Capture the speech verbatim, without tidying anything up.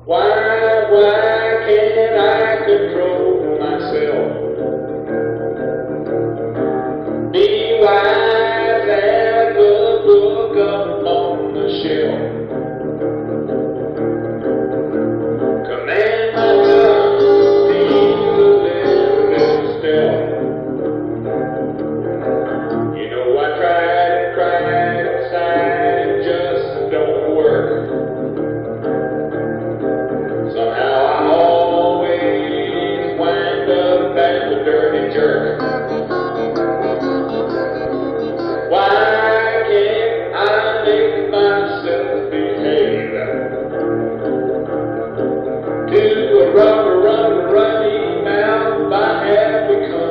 Why, why can't I control myself? Be wise as the book up on the shelf. Command my tongue, be a little bit stealth. You know I tried and cried inside, it just don't work. Somehow I always wind up as a dirty jerk. Why can't I make myself behave to a rubber, rubber, runny mouth I have become?